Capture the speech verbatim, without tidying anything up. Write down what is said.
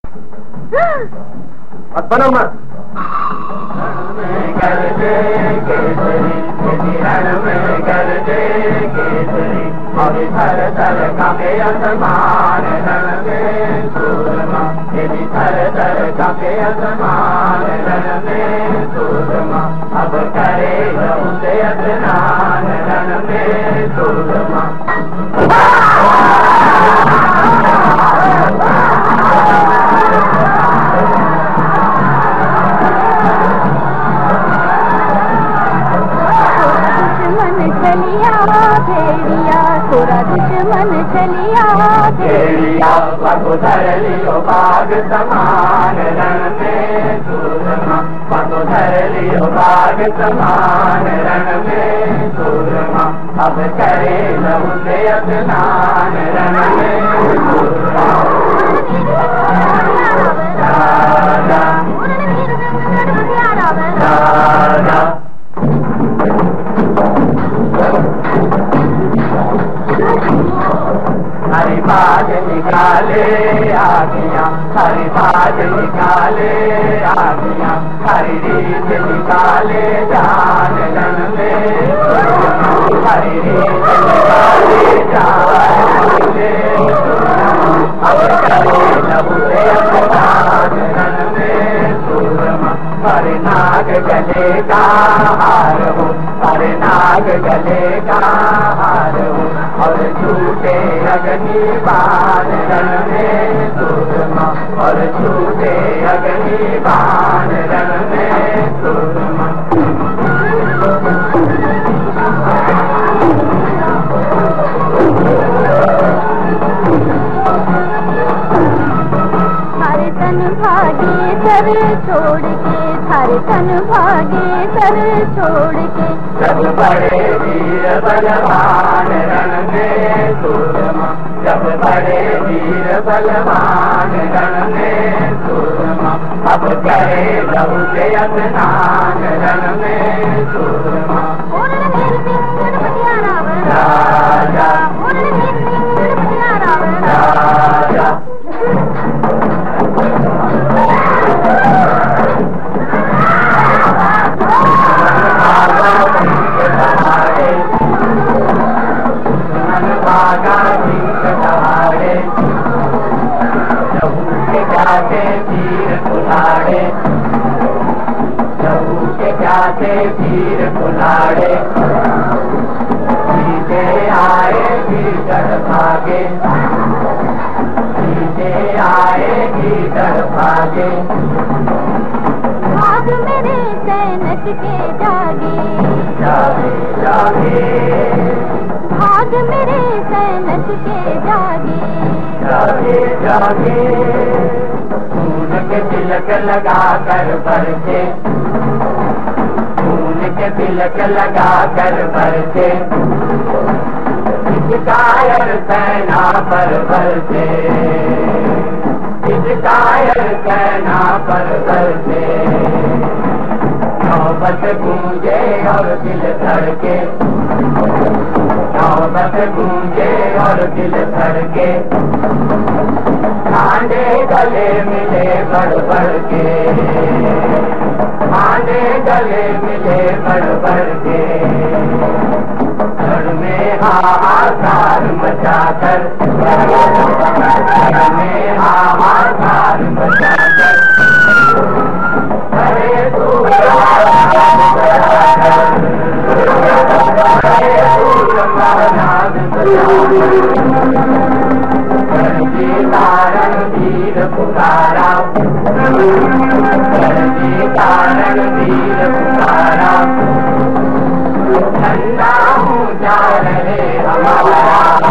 मत बनो मत। कर दे केसरी रण में कर दे केसरी और थर थर कांपे आसमान रण में सूरमा यदि थर थर कांपे आसमान रण में सूरमा अब करे उसे स्नान रण में सूरमा भेड़िया थोड़ा दुश्मन चलिया भेड़िया पको धर लियो बाग समान रण में सूरमा पको धर लियो बाग समान रण में सूरमा अब करे लहू से स्नान रण में सूरमा राजा राजा हरि बाज निकाले आगिया हरि बाज निकाले आगिया हरि रीत निकाले जान रण में हरि रीत निकाले जान में अब करे लहू से स्नान रण में सूरमा हरि नाग गले का हार हो हरि नाग गले का हार हो और झूठे अग्नि बाण रण में सूरमा और झूठे अग्नि बाण रण में सूरमा थारे तन भागे सर छोड़ के थारे तन भागे सर छोड़ के जब बड़े वीर बलवान रण में सूरमा जब बड़े वीर बलवान रण में सूरमा अब करे लहू से स्नान रण में सूरमा राजा राजा लहू के प्यासे तीर कुल्हाड़े लहू के प्यासे तीर कुल्हाड़े पीछे आए भीतर भागे पीछे आए भीतर भागे भाग मेरे सैनिक के जागे जागे जागे भाग मेरे सैनिक के जागे जागे जागे खून के तिलक लगा कर बरसे खून के तिलक लगा कर बरसे इस कायर सेना पर बरसे इस कायर सेना पर बरसे नौबत गूंजे और दिल धड़के नौबत गूंजे और दिल धड़के खाने गले मिले बढ़ बढ़ के खाने गले मिले बढ़ बढ़ के घर में हाहाकार मचाकर घर में हाहाकार मचाकर हरे कारण वीर पुकारा कारण वीर पुकारा ठंडा ऊंचा रहे हमारा